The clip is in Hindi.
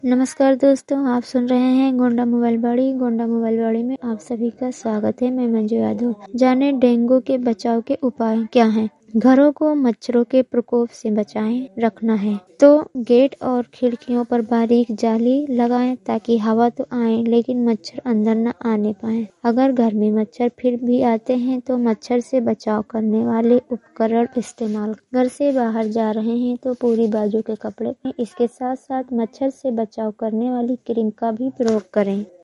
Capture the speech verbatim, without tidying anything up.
नमस्कार दोस्तों, आप सुन रहे हैं गोंडा मोबाइल बाड़ी। गोंडा मोबाइल बाड़ी में आप सभी का स्वागत है। मैं मंजू यादव। जाने डेंगू के बचाव के उपाय क्या हैं। घरों को मच्छरों के प्रकोप से बचाएं रखना है तो गेट और खिड़कियों पर बारीक जाली लगाएं ताकि हवा तो आए लेकिन मच्छर अंदर न आने पाए। अगर घर में मच्छर फिर भी आते हैं तो मच्छर से बचाव करने वाले उपकरण इस्तेमाल। घर से बाहर जा रहे हैं तो पूरी बाजू के कपड़े में इसके साथ साथ मच्छर से बचाव करने वाली क्रीम का भी प्रयोग करें।